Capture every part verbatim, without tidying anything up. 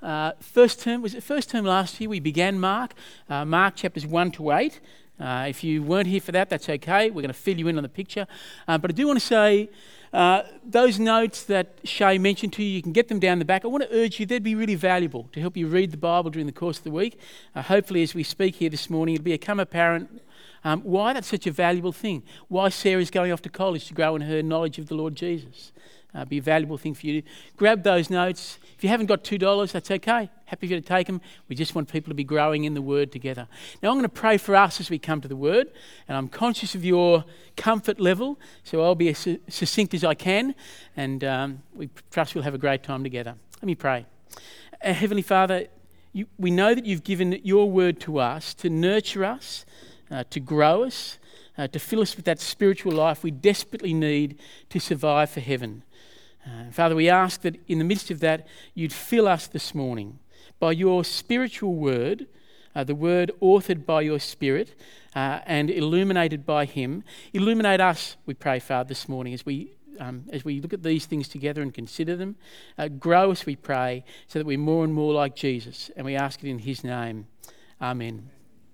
Uh, first term, was it first term last year? We began Mark, uh, Mark chapters one to eight. Uh, if you weren't here for that, that's okay. We're going to fill you in on the picture. Uh, but I do want to say, uh, those notes that Shay mentioned to you, you can get them down the back. I want to urge you, they'd be really valuable to help you read the Bible during the course of the week. Uh, hopefully, as we speak here this morning, it'll become apparent um, why that's such a valuable thing. Why Sarah's going off to college to grow in her knowledge of the Lord Jesus. Uh, be a valuable thing for you to grab those notes. If you haven't got two dollars, that's okay. Happy for you to take them. We just want people to be growing in the Word together. Now I'm going to pray for us as we come to the Word, and I'm conscious of your comfort level, so I'll be as succinct as I can, and um, we trust we'll have a great time together. Let me pray. Uh, Heavenly Father, you, we know that you've given your Word to us to nurture us, uh, to grow us, uh, to fill us with that spiritual life we desperately need to survive for heaven. Uh, Father, we ask that in the midst of that, you'd fill us this morning by your spiritual word, uh, the word authored by your Spirit uh, and illuminated by him. Illuminate us, we pray, Father, this morning as we um, as we look at these things together and consider them. Uh, grow us, we pray, so that we're more and more like Jesus, and we ask it in his name. Amen.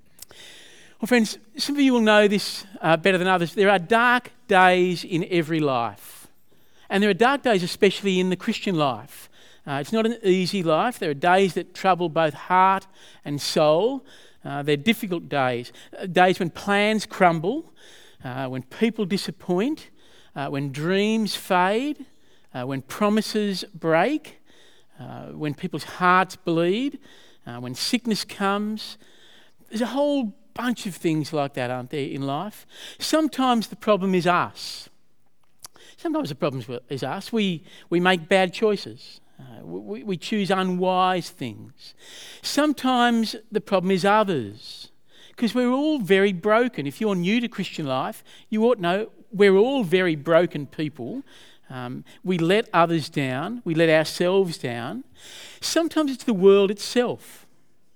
Well, friends, some of you will know this uh, better than others. There are dark days in every life. And there are dark days, especially in the Christian life. Uh, it's not an easy life. There are days that trouble both heart and soul. Uh, they're difficult days. Uh, days when plans crumble, uh, when people disappoint, uh, when dreams fade, uh, when promises break, uh, when people's hearts bleed, uh, when sickness comes. There's a whole bunch of things like that, aren't there, in life? Sometimes the problem is us. Sometimes the problem is us. We, we make bad choices. Uh, we, we choose unwise things. Sometimes the problem is others, because we're all very broken. If you're new to Christian life, you ought to know we're all very broken people. Um, we let others down. We let ourselves down. Sometimes it's the world itself,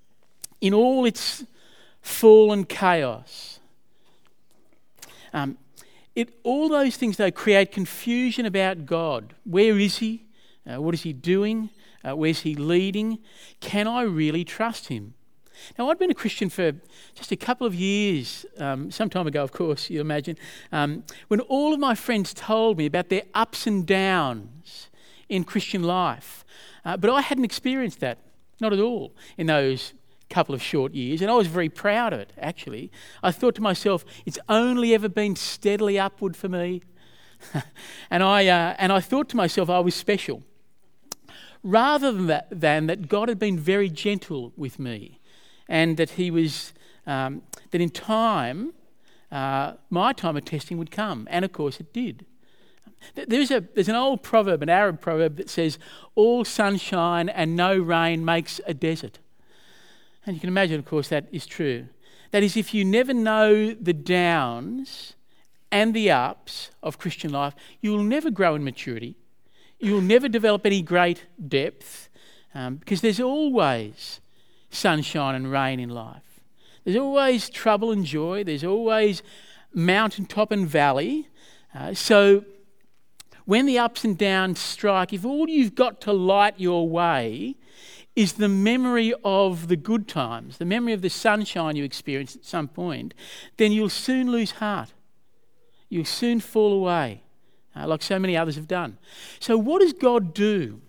in all its fallen chaos. Um, It, all those things, though, create confusion about God. Where is he? Uh, what is he doing? Uh, where's he leading? Can I really trust him? Now, I'd been a Christian for just a couple of years, um, some time ago, of course, you imagine, um, when all of my friends told me about their ups and downs in Christian life. Uh, but I hadn't experienced that, not at all, in those couple of short years, and I was very proud of it, actually. I thought to myself, it's only ever been steadily upward for me. and I uh, and I thought to myself I was special. Rather than that, than that God had been very gentle with me, and that he was, um, that in time, uh, my time of testing would come, and of course it did. There's a there's an old proverb, an Arab proverb that says, all sunshine and no rain makes a desert. And you can imagine, of course, that is true. That is, if you never know the downs and the ups of Christian life, you will never grow in maturity. You will never develop any great depth, um, because there's always sunshine and rain in life. There's always trouble and joy. There's always mountaintop and valley. Uh, so when the ups and downs strike, if all you've got to light your way is the memory of the good times, the memory of the sunshine you experienced at some point, then you'll soon lose heart. You'll soon fall away, uh, like so many others have done. So what does God do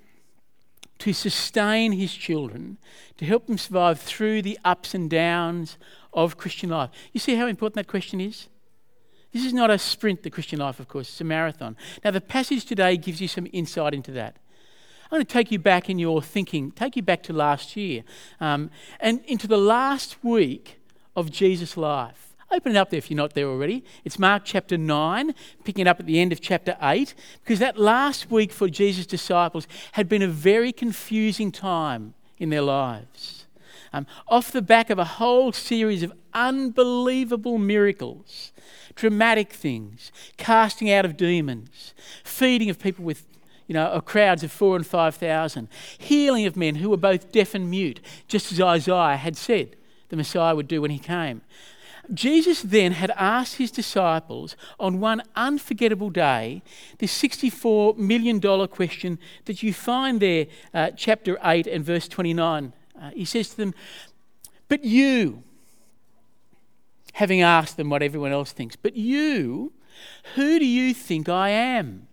to sustain his children, to help them survive through the ups and downs of Christian life? You see how important that question is? This is not a sprint, the Christian life, of course, it's a marathon. Now, the passage today gives you some insight into that. I'm going to take you back in your thinking, take you back to last year, um, and into the last week of Jesus' life. Open it up there if you're not there already. It's Mark chapter nine, picking it up at the end of chapter eight, because that last week for Jesus' disciples had been a very confusing time in their lives. Um, off the back of a whole series of unbelievable miracles, dramatic things, casting out of demons, feeding of people with You know, of crowds of four and five thousand, healing of men who were both deaf and mute, just as Isaiah had said the Messiah would do when he came. Jesus then had asked his disciples on one unforgettable day this sixty-four million dollars question that you find there, uh, chapter eight and verse twenty-nine. Uh, he says to them, "But you," having asked them what everyone else thinks, "but you, who do you think I am?"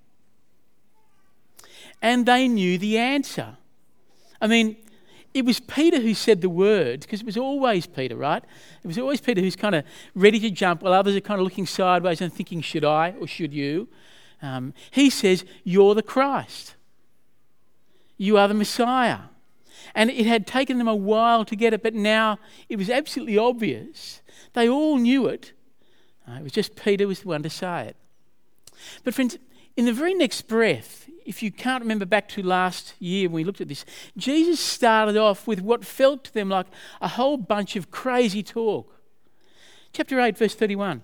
And they knew the answer. I mean, it was Peter who said the words, because it was always Peter, right? It was always Peter who's kind of ready to jump while others are kind of looking sideways and thinking, should I or should you? Um, he says, "You're the Christ. You are the Messiah." And it had taken them a while to get it, but now it was absolutely obvious. They all knew it. Uh, it was just Peter was the one to say it. But friends, in the very next breath, if you can't remember back to last year when we looked at this, Jesus started off with what felt to them like a whole bunch of crazy talk. Chapter eight, verse thirty-one.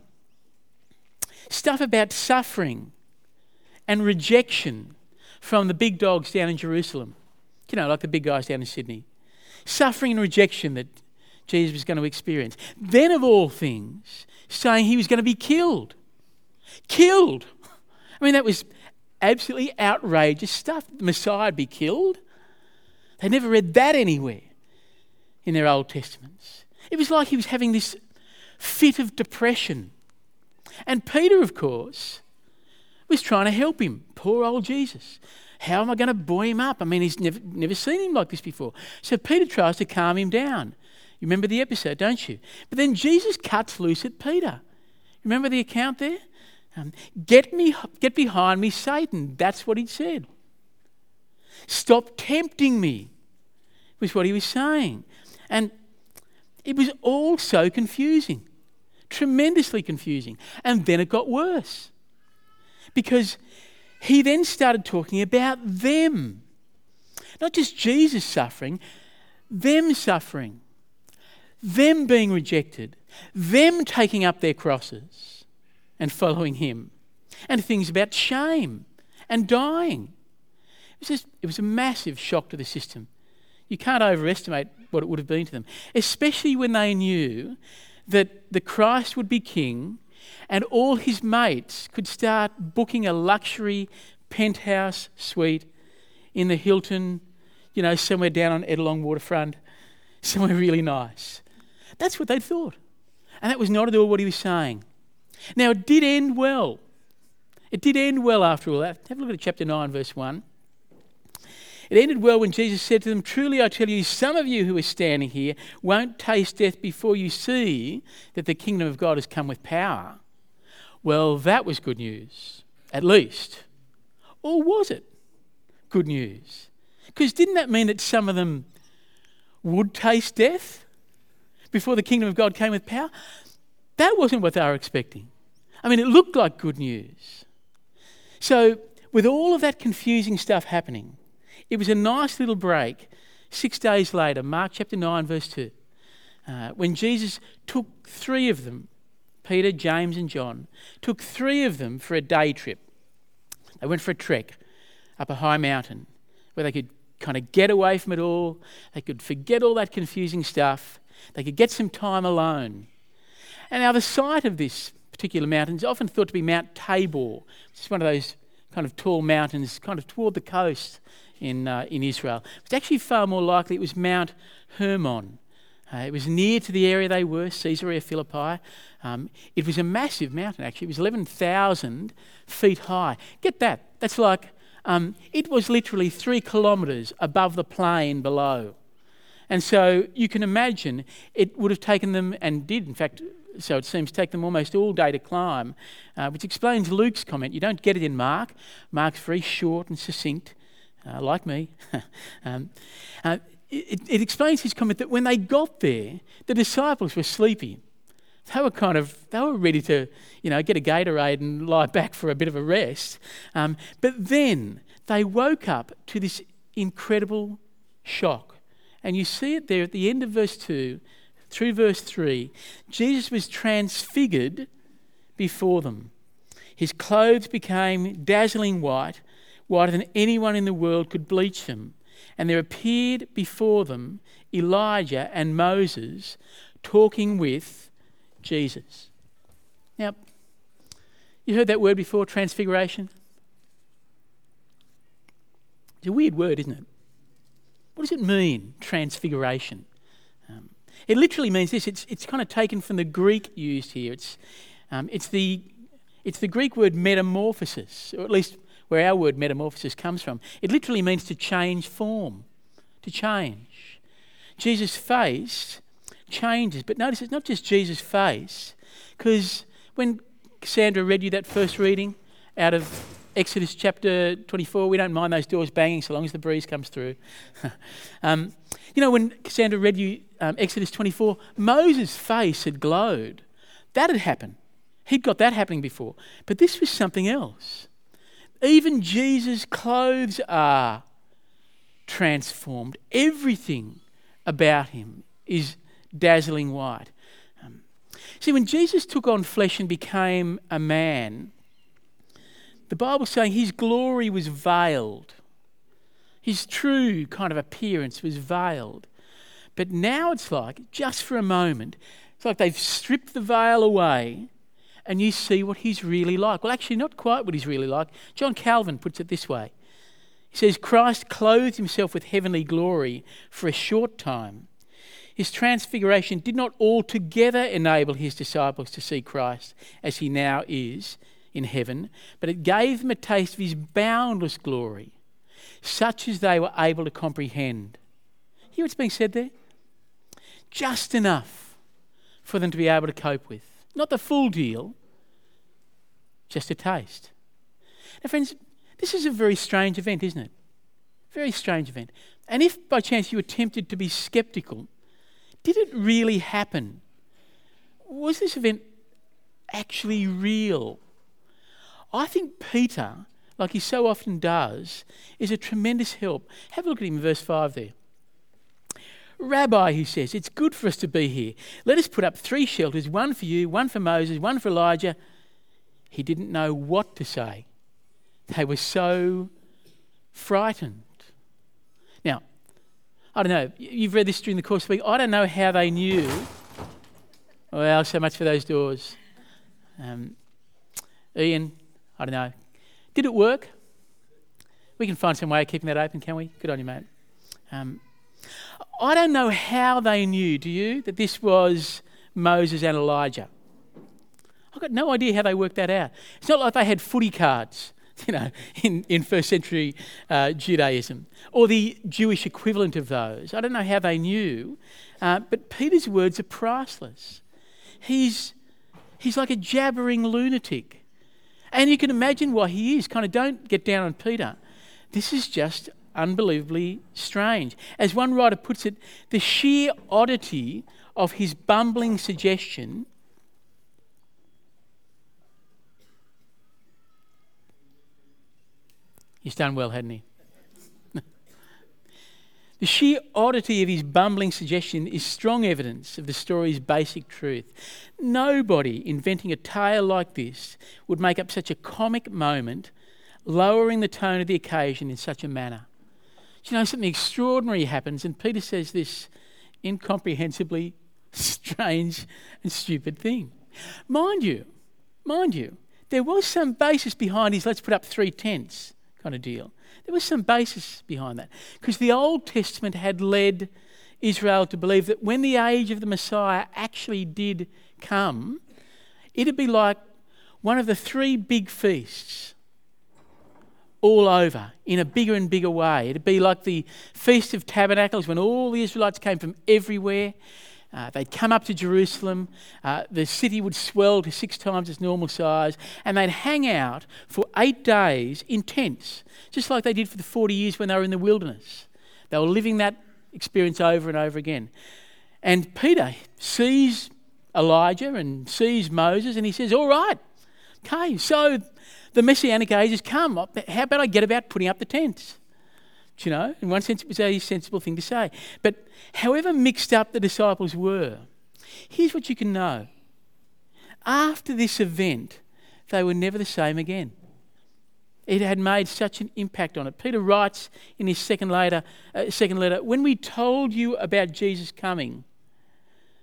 Stuff about suffering and rejection from the big dogs down in Jerusalem. You know, like the big guys down in Sydney. Suffering and rejection that Jesus was going to experience. Then of all things, saying he was going to be killed. Killed! I mean, that was absolutely outrageous stuff. The Messiah would be killed. They never read that anywhere in their Old Testaments. It was like he was having this fit of depression. And Peter, of course, was trying to help him. Poor old Jesus. How am I going to buoy him up? I mean, he's never, never seen him like this before. So Peter tries to calm him down. You remember the episode, don't you? But then Jesus cuts loose at Peter. Remember the account there? Um, get me, get behind me, Satan. That's what he said. Stop tempting me, was what he was saying. And it was all so confusing, tremendously confusing. And then it got worse, because he then started talking about them. Not just Jesus suffering, them suffering, them being rejected, them taking up their crosses and following him, and things about shame and dying. It was just, it was a massive shock to the system. You can't overestimate what it would have been to them, especially when they knew that the Christ would be king and all his mates could start booking a luxury penthouse suite in the Hilton, you know, somewhere down on Edelong waterfront, somewhere really nice. That's what they'd thought. And that was not at all what he was saying. Now, it did end well. It did end well after all that. Have a look at chapter nine, verse one. It ended well when Jesus said to them, "Truly I tell you, some of you who are standing here won't taste death before you see that the kingdom of God has come with power." Well, that was good news, at least. Or was it good news? Because didn't that mean that some of them would taste death before the kingdom of God came with power? That wasn't what they were expecting. I mean, it looked like good news. So, with all of that confusing stuff happening, it was a nice little break six days later, Mark chapter nine, verse two, uh, when Jesus took three of them, Peter, James and John, took three of them for a day trip. They went for a trek up a high mountain where they could kind of get away from it all. They could forget all that confusing stuff. They could get some time alone. And now the site of this particular mountain is often thought to be Mount Tabor, which is one of those kind of tall mountains kind of toward the coast in uh, in Israel. It's actually far more likely it was Mount Hermon. Uh, it was near to the area they were, Caesarea Philippi. Um, it was a massive mountain, actually. It was eleven thousand feet high. Get that. That's like, um, it was literally three kilometres above the plain below. And so you can imagine it would have taken them, and did, in fact, so it seems, take them almost all day to climb, uh, which explains Luke's comment. You don't get it in Mark. Mark's very short and succinct, uh, like me. um, uh, it, it explains his comment that when they got there, the disciples were sleepy. They were kind of, they were ready to, you know, get a Gatorade and lie back for a bit of a rest. Um, but then they woke up to this incredible shock. And you see it there at the end of verse two, through verse three. Jesus was transfigured before them. His clothes became dazzling white, whiter than anyone in the world could bleach them. And there appeared before them Elijah and Moses talking with Jesus. Now, you heard that word before, transfiguration? It's a weird word, isn't it? What does it mean, transfiguration? Um, it literally means this. It's it's kind of taken from the Greek used here. It's um, it's the it's the Greek word metamorphosis, or at least where our word metamorphosis comes from. It literally means to change form, to change. Jesus' face changes, but notice it's not just Jesus' face, because when Cassandra read you that first reading out of Exodus chapter twenty-four, we don't mind those doors banging so long as the breeze comes through. um, you know, when Cassandra read you um, Exodus twenty-four, Moses' face had glowed. That had happened. He'd got that happening before. But this was something else. Even Jesus' clothes are transformed. Everything about him is dazzling white. Um, see, when Jesus took on flesh and became a man, the Bible's saying his glory was veiled. His true kind of appearance was veiled. But now it's like, just for a moment, it's like they've stripped the veil away and you see what he's really like. Well, actually, not quite what he's really like. John Calvin puts it this way. He says, Christ clothed himself with heavenly glory for a short time. His transfiguration did not altogether enable his disciples to see Christ as he now is in heaven, but it gave them a taste of his boundless glory, such as they were able to comprehend. Hear what's being said there? Just enough for them to be able to cope with. Not the full deal, just a taste. Now, friends, this is a very strange event, isn't it? Very strange event. And if by chance you were tempted to be sceptical, did it really happen? Was this event actually real? I think Peter, like he so often does, is a tremendous help. Have a look at him in verse five there. Rabbi, he says, it's good for us to be here. Let us put up three shelters, one for you, one for Moses, one for Elijah. He didn't know what to say. They were so frightened. Now, I don't know, you've read this during the course of the week. I don't know how they knew. Well, so much for those doors. Um, Ian, I don't know. Did it work? We can find some way of keeping that open, can we? Good on you, mate. Um, I don't know how they knew, do you, that this was Moses and Elijah. I've got no idea how they worked that out. It's not like they had footy cards, you know, in, in first century uh, Judaism, or the Jewish equivalent of those. I don't know how they knew, uh, but Peter's words are priceless. He's, he's like a jabbering lunatic. And you can imagine why he is. Kind of don't get down on Peter. This is just unbelievably strange. As one writer puts it, the sheer oddity of his bumbling suggestion he's done well, hadn't he? The sheer oddity of his bumbling suggestion is strong evidence of the story's basic truth. Nobody inventing a tale like this would make up such a comic moment, lowering the tone of the occasion in such a manner. You know, something extraordinary happens and Peter says this incomprehensibly strange and stupid thing. Mind you, mind you, there was some basis behind his let's put up three tents kind of deal. There was some basis behind that. Because the Old Testament had led Israel to believe that when the age of the Messiah actually did come, it'd be like one of the three big feasts all over in a bigger and bigger way. It'd be like the Feast of Tabernacles when all the Israelites came from everywhere. Uh, they'd come up to Jerusalem, uh, the city would swell to six times its normal size, and they'd hang out for eight days in tents, just like they did for the forty years when they were in the wilderness. They were living that experience over and over again. And Peter sees Elijah and sees Moses, and he says, all right, okay, so the Messianic age has come. How about I get about putting up the tents? Do you know, in one sense it was a sensible thing to say. But however mixed up the disciples were, here's what you can know. After this event, they were never the same again. It had made such an impact on it. Peter writes in his second letter, uh, second letter, when we told you about Jesus coming,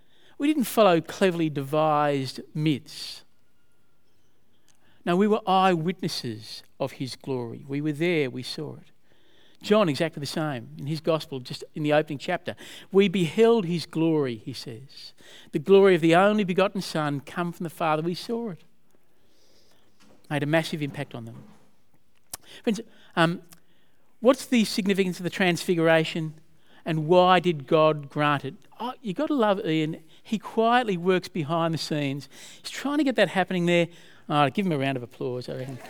We didn't follow cleverly devised myths. No, we were eyewitnesses of his glory. We were there, we saw it. John, exactly the same. In his gospel, just in the opening chapter, we beheld his glory, he says. The glory of the only begotten Son come from the Father. We saw it. Made a massive impact on them. Friends, um, what's the significance of the transfiguration and why did God grant it? Oh, you've got to love Ian. He quietly works behind the scenes. He's trying to get that happening there. Oh, give him a round of applause, I reckon.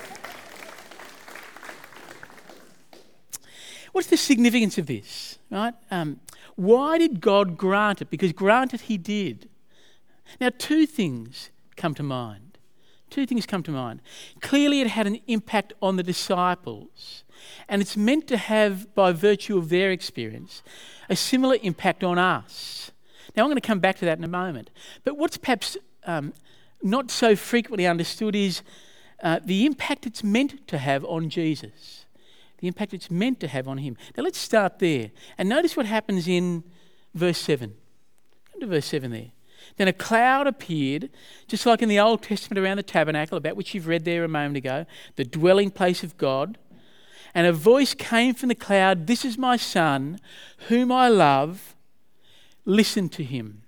What's the significance of this, right? Um, why did God grant it? Because grant it he did. Now, two things come to mind. Two things come to mind. Clearly, it had an impact on the disciples, and it's meant to have, by virtue of their experience, a similar impact on us. Now, I'm going to come back to that in a moment. But what's perhaps um, not so frequently understood is uh, the impact it's meant to have on Jesus. The impact it's meant to have on him. Now let's start there. And notice what happens in verse seven. Come to verse seven there. Then a cloud appeared, just like in the Old Testament around the tabernacle, about which you've read there a moment ago, the dwelling place of God. And a voice came from the cloud, "This is my Son, whom I love. Listen to him."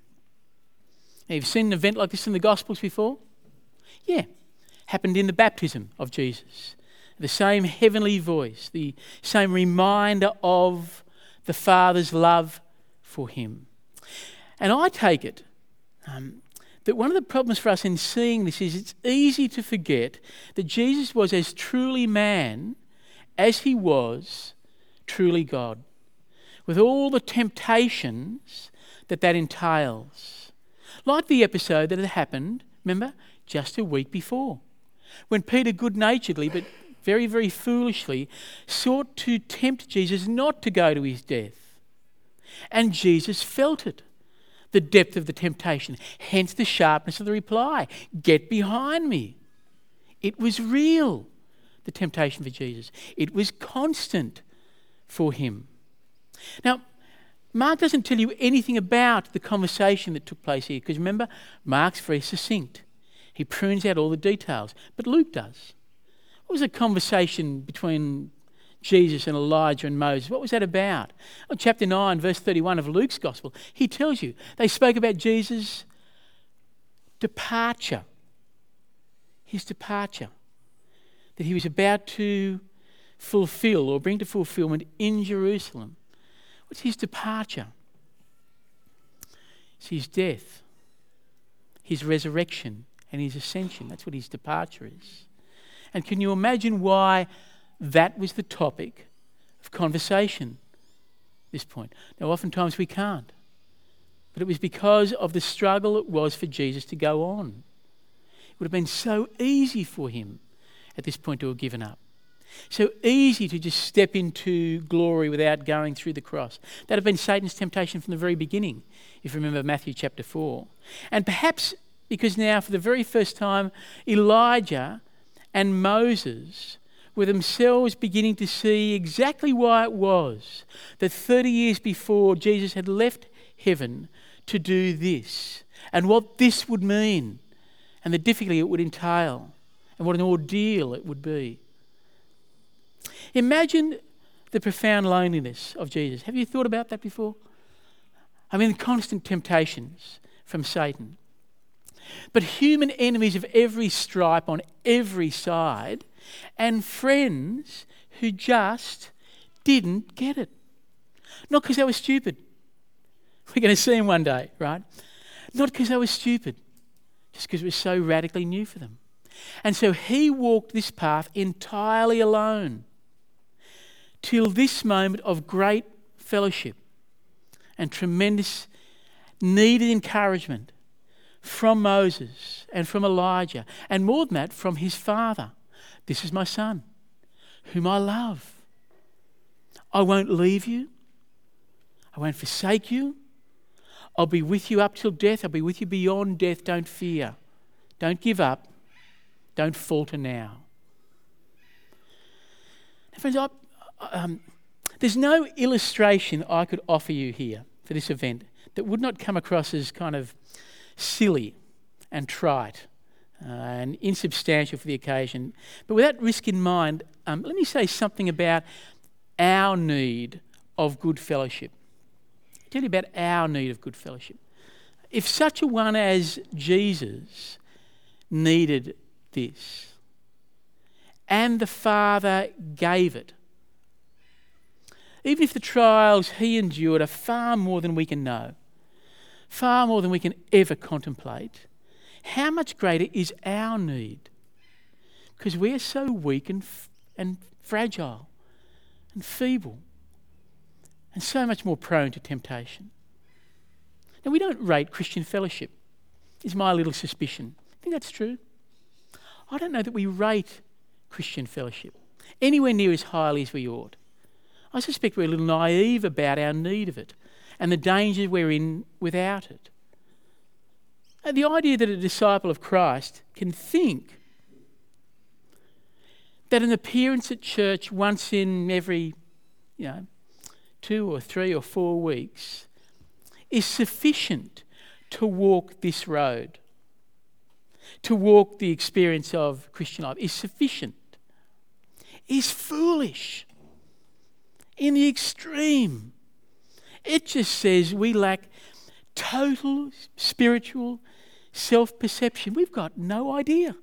Now, you've seen an event like this in the Gospels before? Yeah. Happened in the baptism of Jesus. The same heavenly voice, the same reminder of the Father's love for him. And I take it um, that one of the problems for us in seeing this is it's easy to forget that Jesus was as truly man as he was truly God, with all the temptations that that entails. Like the episode that had happened, remember, just a week before, when Peter good-naturedly, but very, very foolishly, sought to tempt Jesus not to go to his death. And Jesus felt it, the depth of the temptation, hence the sharpness of the reply. Get behind me. It was real, the temptation for Jesus. It was constant for him. Now, Mark doesn't tell you anything about the conversation that took place here, because remember, Mark's very succinct. He prunes out all the details, but Luke does. What was the conversation between Jesus and Elijah and Moses? What was that about? Oh, chapter nine, verse thirty-one of Luke's Gospel, he tells you they spoke about Jesus' departure. His departure. That he was about to fulfill or bring to fulfillment in Jerusalem. What's his departure? It's his death, his resurrection, and his ascension. That's what his departure is. And can you imagine why that was the topic of conversation at this point? Now, oftentimes we can't. But it was because of the struggle it was for Jesus to go on. It would have been so easy for him at this point to have given up. So easy to just step into glory without going through the cross. That had been Satan's temptation from the very beginning, if you remember Matthew chapter four. And perhaps because now for the very first time, Elijah and Moses were themselves beginning to see exactly why it was that thirty years before Jesus had left heaven to do this, and what this would mean, and the difficulty it would entail, and what an ordeal it would be. Imagine the profound loneliness of Jesus. Have you thought about that before? I mean, the constant temptations from Satan. But human enemies of every stripe on every side, and friends who just didn't get it. Not because they were stupid. We're going to see them one day, right? Not because they were stupid, just because it was so radically new for them. And so he walked this path entirely alone till this moment of great fellowship and tremendous needed encouragement from Moses and from Elijah, and more than that, from his father. This is my son, whom I love. I won't leave you. I won't forsake you. I'll be with you up till death. I'll be with you beyond death. Don't fear. Don't give up. Don't falter now. Now friends, I, um, there's no illustration I could offer you here for this event that would not come across as kind of silly and trite uh, and insubstantial for the occasion. But with that risk in mind, um, let me say something about our need of good fellowship. I'll tell you about our need of good fellowship. If such a one as Jesus needed this, and the Father gave it, even if the trials he endured are far more than we can know, far more than we can ever contemplate, how much greater is our need? Because we're so weak and, f- and fragile and feeble and so much more prone to temptation. Now, we don't rate Christian fellowship, is my little suspicion. I think that's true. I don't know that we rate Christian fellowship anywhere near as highly as we ought. I suspect we're a little naive about our need of it and the danger we're in without it. And the idea that a disciple of Christ can think that an appearance at church once in every, you know, two or three or four weeks is sufficient to walk this road, to walk the experience of Christian life, is sufficient, is foolish in the extreme. It just says we lack total spiritual self-perception. We've got no idea.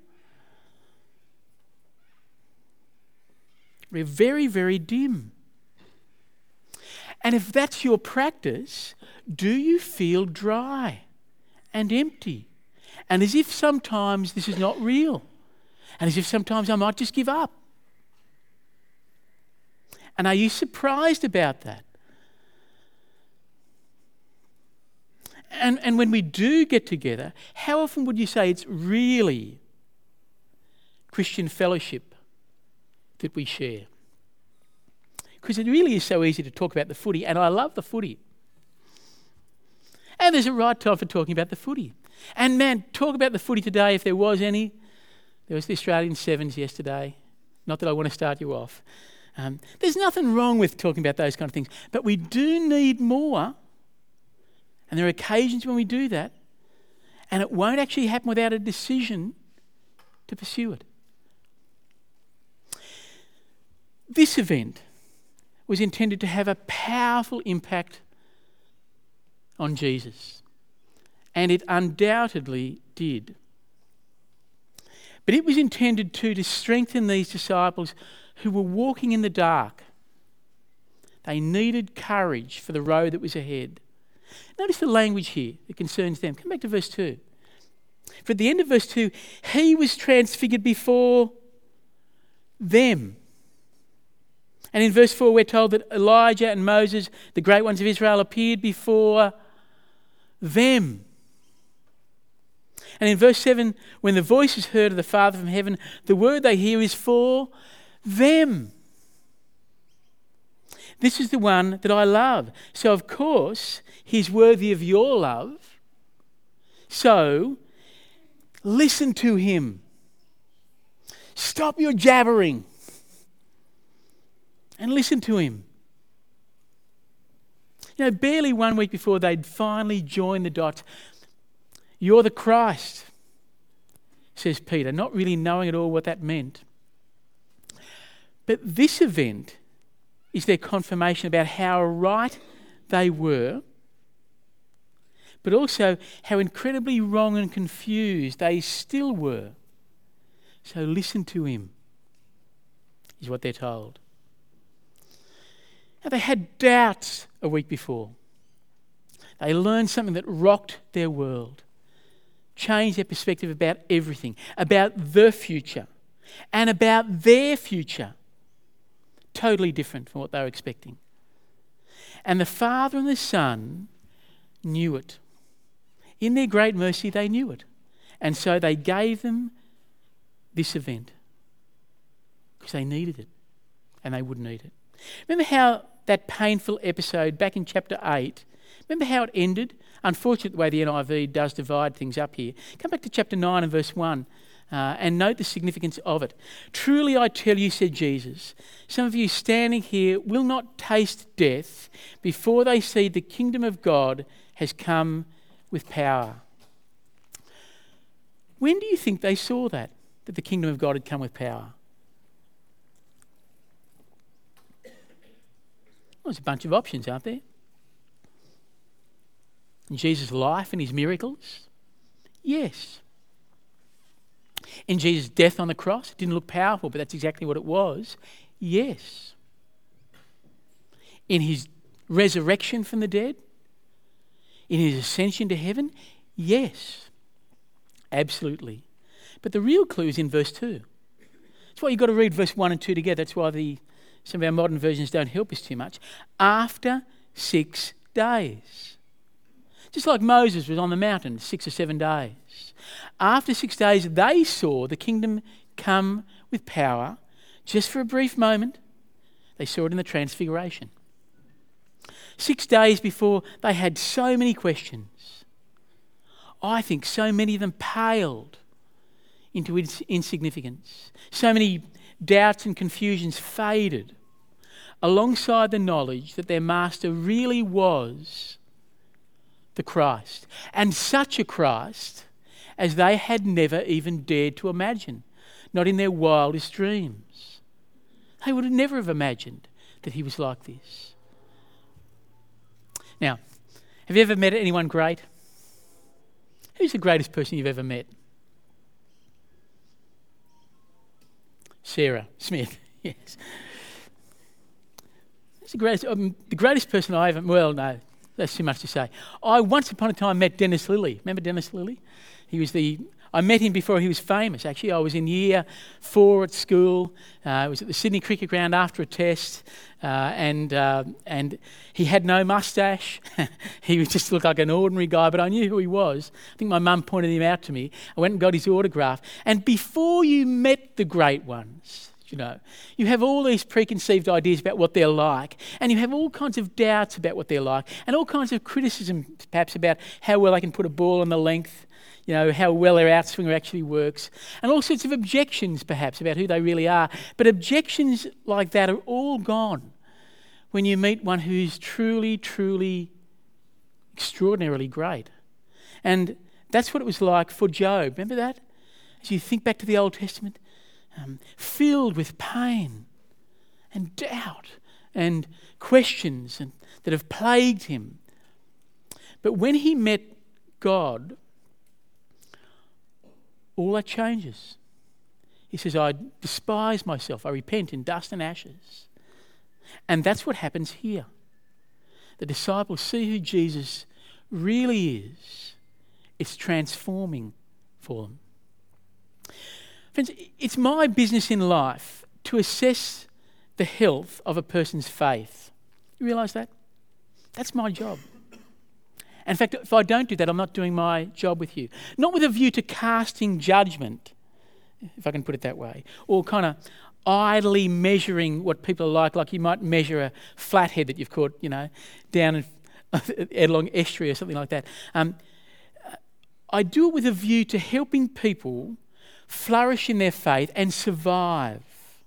We're very, very dim. And if that's your practice, do you feel dry and empty? And as if sometimes this is not real. And as if sometimes I might just give up. And are you surprised about that? And, and when we do get together, how often would you say it's really Christian fellowship that we share? Because it really is so easy to talk about the footy, and I love the footy. And there's a right time for talking about the footy. And man, talk about the footy today if there was any. There was the Australian Sevens yesterday. Not that I want to start you off. Um, there's nothing wrong with talking about those kind of things. But we do need more. And there are occasions when we do that. And it won't actually happen without a decision to pursue it. This event was intended to have a powerful impact on Jesus. And it undoubtedly did. But it was intended too to strengthen these disciples who were walking in the dark. They needed courage for the road that was ahead. Notice the language here that concerns them. Come back to verse two. For at the end of verse two, he was transfigured before them. And in verse four, we're told that Elijah and Moses, the great ones of Israel, appeared before them. And in verse seven, when the voice is heard of the Father from heaven, the word they hear is for them. This is the one that I love. So, of course, he's worthy of your love. So, listen to him. Stop your jabbering and listen to him. You know, barely one week before they'd finally joined the dots. You're the Christ, says Peter, not really knowing at all what that meant. But this event is their confirmation about how right they were, but also how incredibly wrong and confused they still were. So listen to him, is what they're told. Now, they had doubts a week before. They learned something that rocked their world, changed their perspective about everything, about the future, and about their future. Totally different from what they were expecting. And the Father and the Son knew it. In their great mercy, they knew it. And so they gave them this event because they needed it and they wouldn't need it. Remember how that painful episode back in chapter eight, remember how it ended? Unfortunately, the way the N I V does divide things up here. Come back to chapter nine and verse one. Uh, and note the significance of it. Truly I tell you, said Jesus, some of you standing here will not taste death before they see the kingdom of God has come with power. When do you think they saw that, that the kingdom of God had come with power? Well, there's a bunch of options, aren't there? In Jesus' life and his miracles? Yes. In Jesus' death on the cross, it didn't look powerful, but that's exactly what it was. Yes. In his resurrection from the dead? In his ascension to heaven? Yes. Absolutely. But the real clue is in verse two. That's why you've got to read verse one and two together. That's why the some of our modern versions don't help us too much. After six days. Just like Moses was on the mountain six or seven days. After six days, they saw the kingdom come with power. Just for a brief moment, they saw it in the Transfiguration. Six days before, they had so many questions. I think so many of them paled into ins- insignificance. So many doubts and confusions faded alongside the knowledge that their master really was the Christ, and such a Christ as they had never even dared to imagine, not in their wildest dreams. They would have never have imagined that he was like this. Now, have you ever met anyone great? Who's the greatest person you've ever met? Sarah Smith, yes. That's the greatest, um, the greatest person I ever, well, no, that's too much to say. I once upon a time met Dennis Lilly. Remember Dennis Lilly? He was the, I met him before he was famous, actually. I was in year four at school. Uh, I was at the Sydney Cricket Ground after a test, uh, and uh, and he had no moustache. He was just looked like an ordinary guy, but I knew who he was. I think my mum pointed him out to me. I went and got his autograph. And before you met the great ones, you know, you have all these preconceived ideas about what they're like, and you have all kinds of doubts about what they're like, and all kinds of criticism perhaps about how well they can put a ball on the length, you know, how well their outswinger actually works, and all sorts of objections perhaps about who they really are. But objections like that are all gone when you meet one who's truly, truly extraordinarily great. And that's what it was like for Job. Remember that? As you think back to the Old Testament, um, filled with pain and doubt and questions and, that have plagued him. But when he met God, all that changes. He says, I despise myself. I repent in dust and ashes. And that's what happens here. The disciples see who Jesus really is. It's transforming for them. Friends, it's my business in life to assess the health of a person's faith. You realise that? That's my job. In fact, if I don't do that, I'm not doing my job with you. Not with a view to casting judgment, if I can put it that way, or kind of idly measuring what people are like, like you might measure a flathead that you've caught, you know, down in Edelong Estuary or something like that. Um, I do it with a view to helping people flourish in their faith and survive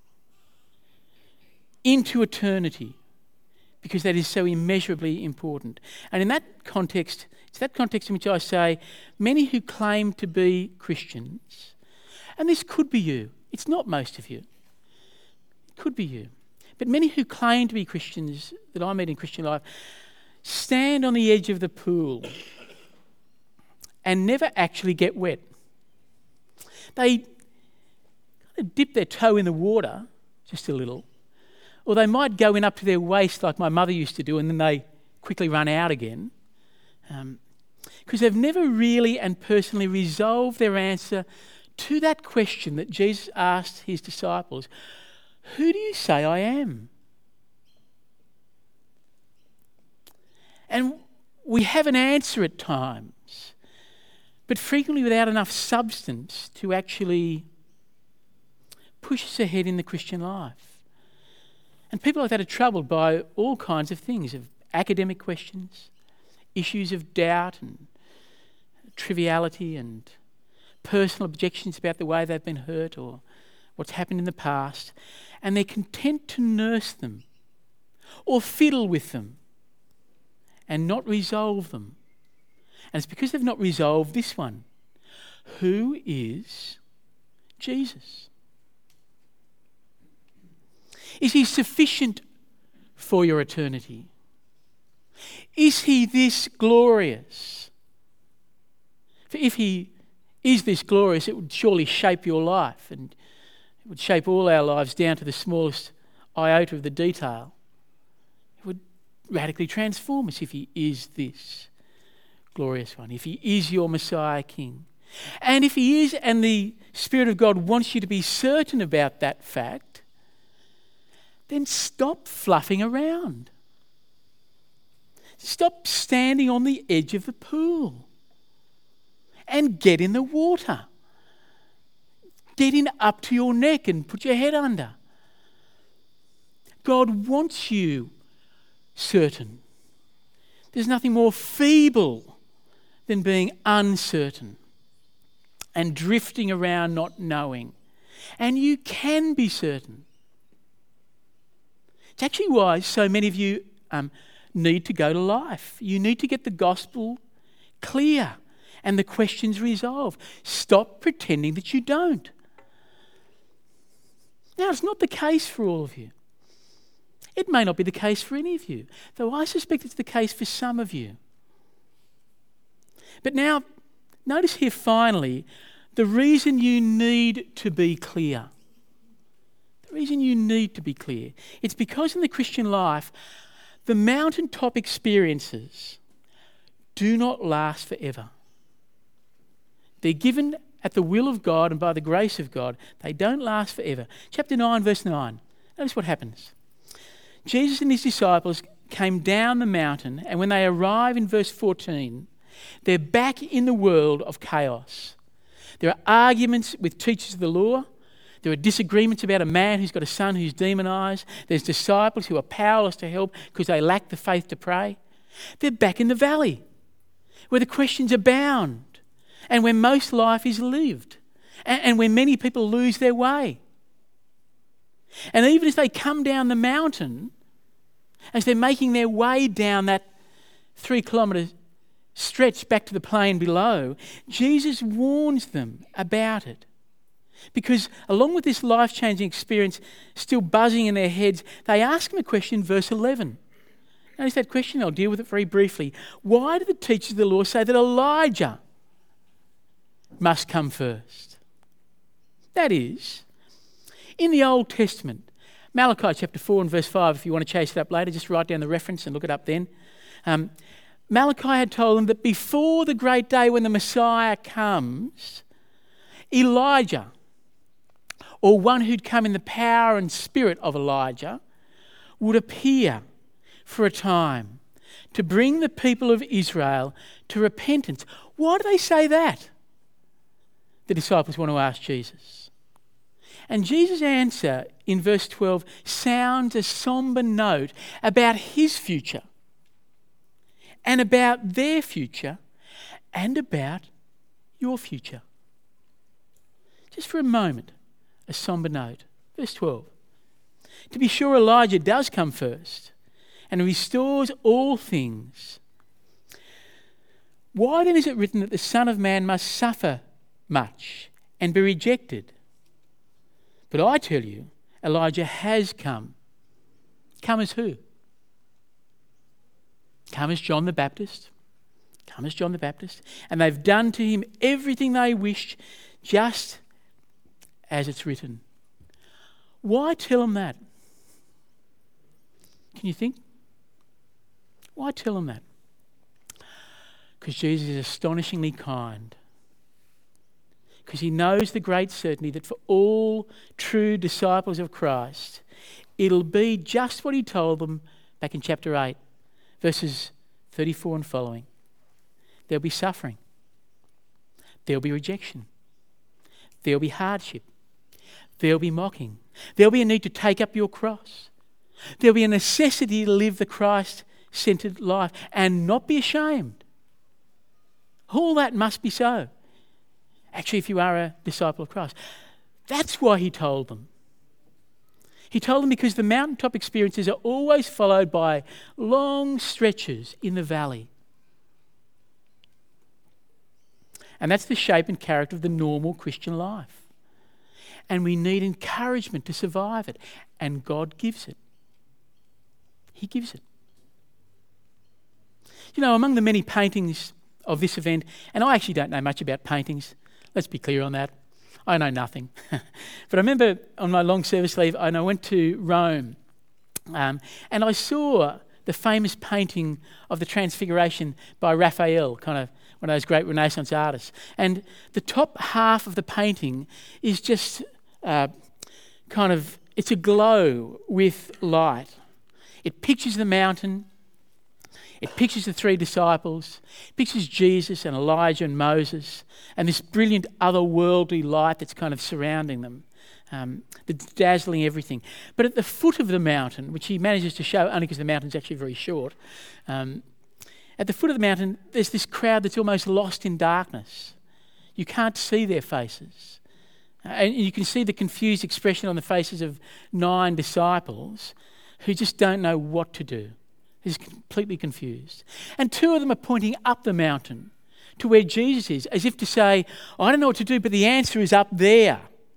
into eternity, because that is so immeasurably important. And in that context, it's that context in which I say, many who claim to be Christians, and this could be you, it's not most of you, it could be you, but many who claim to be Christians that I meet in Christian life stand on the edge of the pool and never actually get wet. They kind of dip their toe in the water, just a little, or they might go in up to their waist like my mother used to do, and then they quickly run out again, because um, they've never really and personally resolved their answer to that question that Jesus asked his disciples. Who do you say I am? And we have an answer at times, but frequently without enough substance to actually push us ahead in the Christian life. And people like that are troubled by all kinds of things, of academic questions, issues of doubt and triviality and personal objections about the way they've been hurt or what's happened in the past, and they're content to nurse them or fiddle with them and not resolve them. And it's because they've not resolved this one. Who is Jesus? Is he sufficient for your eternity? Is he this glorious? For if he is this glorious, it would surely shape your life, and it would shape all our lives down to the smallest iota of the detail. It would radically transform us if he is this glorious one, if he is your Messiah King. And if he is, and the Spirit of God wants you to be certain about that fact, then stop fluffing around. Stop standing on the edge of the pool and get in the water. Get in up to your neck and put your head under. God wants you certain. There's nothing more feeble than being uncertain and drifting around not knowing. And you can be certain. It's actually why so many of you um, need to go to life. You need to get the gospel clear and the questions resolved. Stop pretending that you don't. Now, it's not the case for all of you. It may not be the case for any of you, though I suspect it's the case for some of you. But now, notice here finally, the reason you need to be clear. The reason you need to be clear. It's because in the Christian life, the mountaintop experiences do not last forever. They're given at the will of God and by the grace of God. They don't last forever. Chapter nine, verse nine. Notice what happens. Jesus and his disciples came down the mountain, and when they arrive in verse fourteen, they're back in the world of chaos. There are arguments with teachers of the law. There are disagreements about a man who's got a son who's demonised. There's disciples who are powerless to help because they lack the faith to pray. They're back in the valley where the questions abound and where most life is lived and, and where many people lose their way. And even as they come down the mountain, as they're making their way down that three kilometre stretch back to the plain below, Jesus warns them about it. Because along with this life-changing experience still buzzing in their heads, they ask him a question in verse eleven. Notice that question, I'll deal with it very briefly. Why do the teachers of the law say that Elijah must come first? That is, in the Old Testament, Malachi chapter four and verse five, if you want to chase it up later, just write down the reference and look it up then. Um, Malachi had told them that before the great day when the Messiah comes, Elijah, or one who'd come in the power and spirit of Elijah, would appear for a time to bring the people of Israel to repentance. Why do they say that? The disciples want to ask Jesus. And Jesus' answer in verse twelve sounds a sombre note about his future and about their future and about your future. Just for a moment, a sombre note. Verse twelve. To be sure, Elijah does come first and restores all things. Why then is it written that the Son of Man must suffer much and be rejected? But I tell you, Elijah has come. Come as who? Come as John the Baptist. Come as John the Baptist. And they've done to him everything they wished, just as it's written. Why tell them that? Can you think? Why tell them that? Because Jesus is astonishingly kind. Because he knows the great certainty that for all true disciples of Christ, it'll be just what he told them back in chapter eight, verses thirty-four and following. There'll be suffering. There'll be rejection. There'll be hardship. There'll be mocking. There'll be a need to take up your cross. There'll be a necessity to live the Christ-centered life and not be ashamed. All that must be so. actually, if you are a disciple of Christ. That's why he told them. He told them because the mountaintop experiences are always followed by long stretches in the valley. And that's the shape and character of the normal Christian life. And we need encouragement to survive it. And God gives it. He gives it. You know, among the many paintings of this event, and I actually don't know much about paintings, let's be clear on that. I know nothing. But I remember on my long service leave, and I went to Rome, um, and I saw the famous painting of the Transfiguration by Raphael, kind of one of those great Renaissance artists. And the top half of the painting is just uh, kind of, it's a glow with light. It pictures the mountain. It pictures the three disciples, it pictures Jesus and Elijah and Moses, and this brilliant otherworldly light that's kind of surrounding them, um, that's dazzling everything. But at the foot of the mountain, which he manages to show only because the mountain's actually very short, um, at the foot of the mountain, there's this crowd that's almost lost in darkness. You can't see their faces. Uh, and you can see the confused expression on the faces of nine disciples who just don't know what to do. He's completely confused. And two of them are pointing up the mountain to where Jesus is, as if to say, I don't know what to do, but the answer is up there.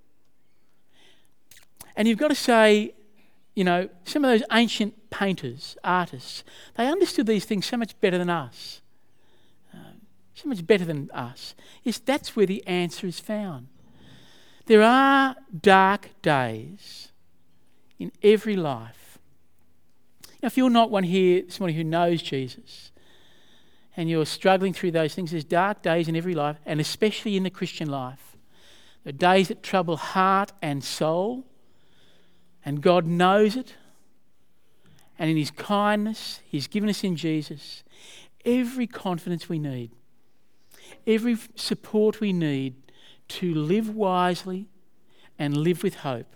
And you've got to say, you know, some of those ancient painters, artists, they understood these things so much better than us. Uh, so much better than us. Yes, that's where the answer is found. There are dark days in every life. Now, if you're not one here, somebody who knows Jesus, and you're struggling through those things, there's dark days in every life, and especially in the Christian life. There are days that trouble heart and soul, and God knows it. And in his kindness, he's given us in Jesus every confidence we need, every support we need to live wisely and live with hope.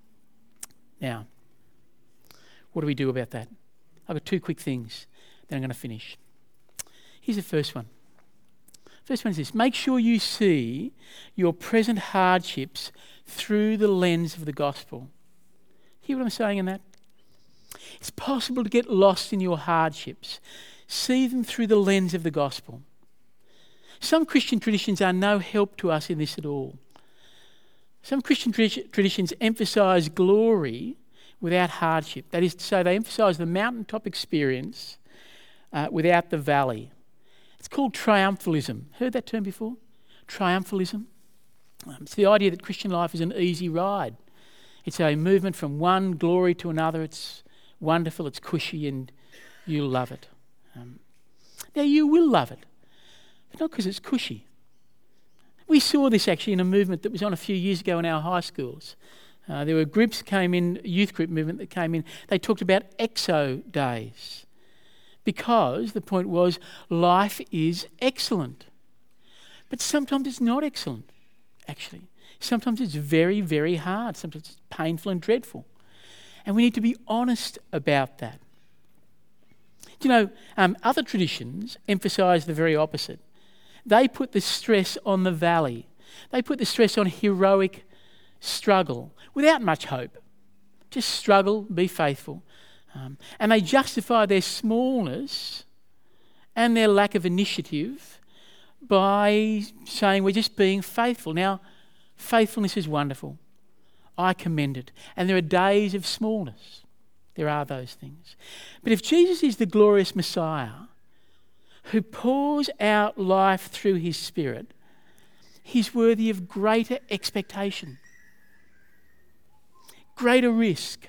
Now, what do we do about that? I've got two quick things, then I'm going to finish. Here's the first one. First one is this. Make sure you see your present hardships through the lens of the gospel. Hear what I'm saying in that? It's possible to get lost in your hardships. See them through the lens of the gospel. Some Christian traditions are no help to us in this at all. Some Christian tradi- traditions emphasise glory without hardship. That is to say, they emphasise the mountaintop experience uh, without the valley. It's called triumphalism. Heard that term before? Triumphalism. Um, it's the idea that Christian life is an easy ride. It's a movement from one glory to another. It's wonderful, it's cushy, and you'll love it. Um, now, you will love it, but not because it's cushy. We saw this actually in a movement that was on a few years ago in our high schools. Uh, there were groups that came in, youth group movement that came in. They talked about exo days because the point was life is excellent. But sometimes it's not excellent, actually. Sometimes it's very, very hard. Sometimes it's painful and dreadful. And we need to be honest about that. Do you know, um, other traditions emphasise the very opposite. They put the stress on the valley. They put the stress on heroic struggle without much hope. Just struggle, be faithful. Um, and they justify their smallness and their lack of initiative by saying we're just being faithful. Now, faithfulness is wonderful. I commend it. And there are days of smallness. There are those things. But if Jesus is the glorious Messiah who pours out life through his Spirit, he's worthy of greater expectation, greater risk.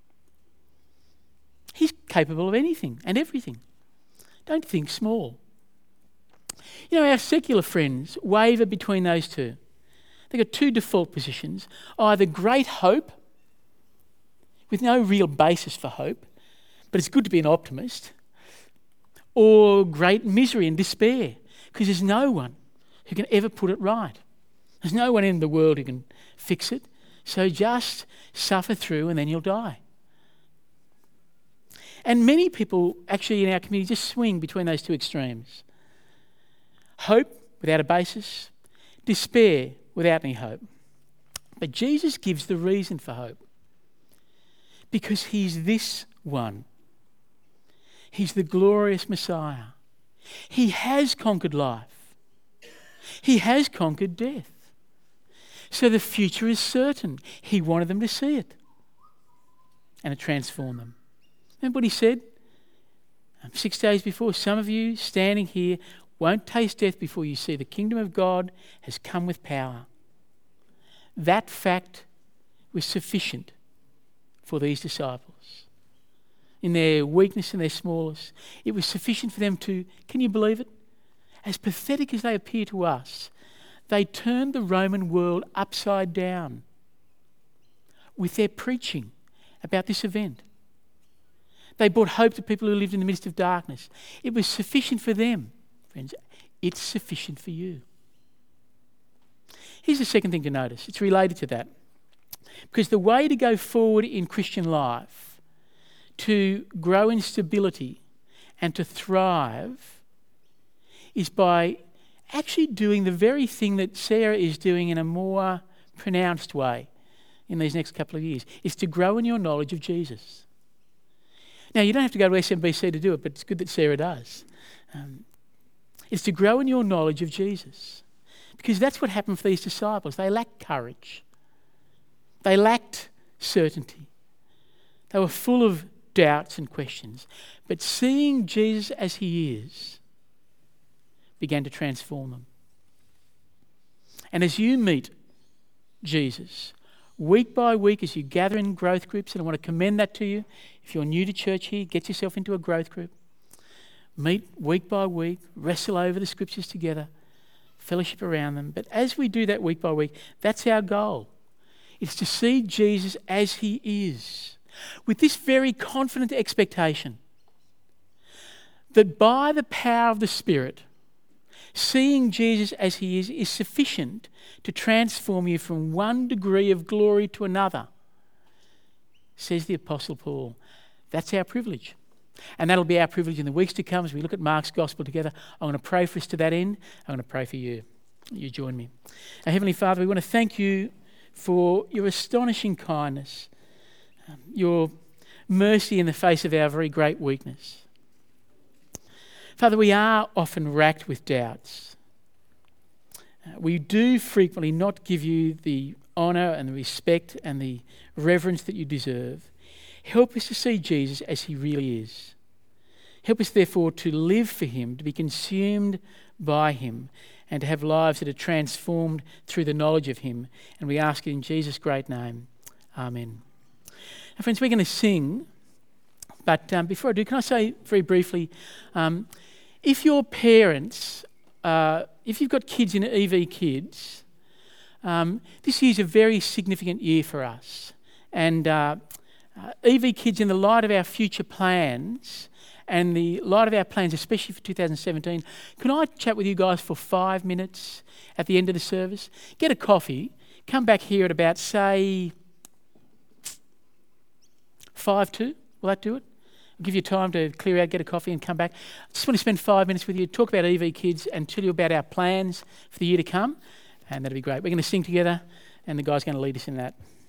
He's capable of anything and everything. Don't think small. You know, our secular friends waver between those two. They've got two default positions, either great hope with no real basis for hope, but it's good to be an optimist, or great misery and despair, because there's no one who can ever put it right. There's no one in the world who can fix it, so just suffer through and then you'll die. And many people actually in our community just swing between those two extremes. Hope without a basis, despair without any hope. But Jesus gives the reason for hope. Because he's this one. He's the glorious Messiah. He has conquered life. He has conquered death. So the future is certain. He wanted them to see it. And it transformed them. Remember what he said? Um, six days before, some of you standing here won't taste death before you see the kingdom of God has come with power. That fact was sufficient for these disciples. In their weakness and their smallness, it was sufficient for them to, can you believe it? As pathetic as they appear to us, they turned the Roman world upside down with their preaching about this event. They brought hope to people who lived in the midst of darkness. It was sufficient for them, friends. It's sufficient for you. Here's the second thing to notice. It's related to that. Because the way to go forward in Christian life, to grow in stability and to thrive, is by actually doing the very thing that Sarah is doing in a more pronounced way in these next couple of years, is to grow in your knowledge of Jesus. Now, you don't have to go to S M B C to do it, but it's good that Sarah does. Um, it's to grow in your knowledge of Jesus. Because that's what happened for these disciples. They lacked courage. They lacked certainty. They were full of doubts and questions. But seeing Jesus as he is began to transform them. And as you meet Jesus, week by week, as you gather in growth groups, and I want to commend that to you. If you're new to church here, get yourself into a growth group. Meet week by week, wrestle over the scriptures together, fellowship around them. But as we do that week by week, that's our goal. It's to see Jesus as he is, with this very confident expectation that by the power of the Spirit, seeing Jesus as he is is sufficient to transform you from one degree of glory to another. Says the Apostle Paul. That's our privilege. And that'll be our privilege in the weeks to come as we look at Mark's Gospel together. I'm going to pray for us to that end. I'm going to pray for you. You join me. Our Heavenly Father, we want to thank you for your astonishing kindness, um, your mercy in the face of our very great weakness. Father, we are often racked with doubts. Uh, we do frequently not give you the honour and the respect and the reverence that you deserve. Help us to see Jesus as he really is. Help us, therefore, to live for him, to be consumed by him, and to have lives that are transformed through the knowledge of him. And we ask it in Jesus' great name. Amen. Now, friends, we're going to sing. But um, before I do, can I say very briefly, um, if your parents, uh, if you've got kids in E V Kids, um, this year's a very significant year for us. And uh, uh, E V Kids, in the light of our future plans and the light of our plans, especially for two thousand seventeen, can I chat with you guys for five minutes at the end of the service? Get a coffee, come back here at about, say, five two. Will that do it? I'll give you time to clear out, get a coffee and come back. I just want to spend five minutes with you, talk about E V Kids and tell you about our plans for the year to come. And that'll be great. We're going to sing together and the guy's going to lead us in that.